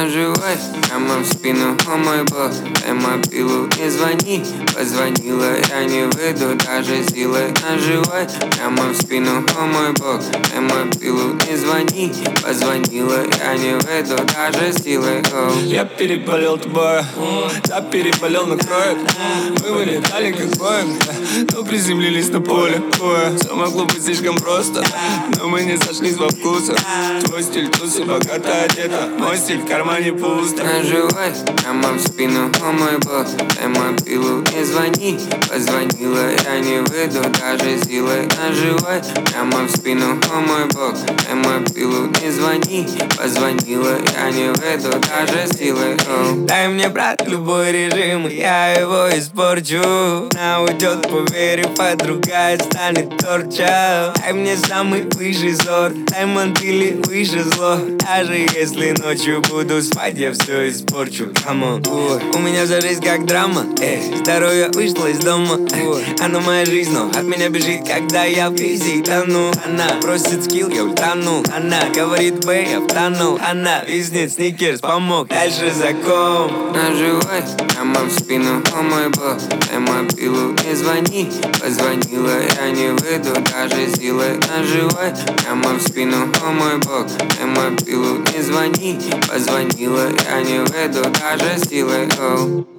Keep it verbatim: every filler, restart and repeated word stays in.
Наживай прямо в спину, о мой бог, дай мобилу, не звони. Позвонила, я не выйду даже силой. Наживай прямо в спину, о мой бог, дай мобилу, не звони. Позвонила, я не выйду даже силой. Оу. Я переболел тобой, да переболел на кровь. Мы вылетали как боем, но приземлились на поле. Все могло быть слишком просто, но мы не сошлись во вкусах. Твой стиль тусы, богато одета, мой стиль в кармане пусто. Наживай прямо в спину, о мой бог, дай мобилу, не звони. Позвонила, я не выйду даже силой. Наживай прямо в спину, о мой бог, дай мобилу, не звони. Позвонила, я не выйду даже силой. Оу. Дай мне, брат, любой режим, и я его испорчу. Она уйдет, поверив, а другая станет торча. Дай мне самый высший сорт, даймонд или выше зло. Даже если ночью буду спать, я все испорчу. Come on. У меня вся жизнь как драма, эй. Здоровье вышло из дома, эй. Она моя жизнь, но от меня бежит, когда я в кризе тону. Она просит скилл, я ультану. Она говорит, бэй, я втонул. Она виснет, сникерс помог, дальше закон. Наживай прямо в спину, о мой бог, дай мобилу, не звони. Позвонила, я не выйду даже силой. Наживай прямо в спину, о мой бог, дай мобилу, не звони. Позвонила, я не выйду даже силой. Оу.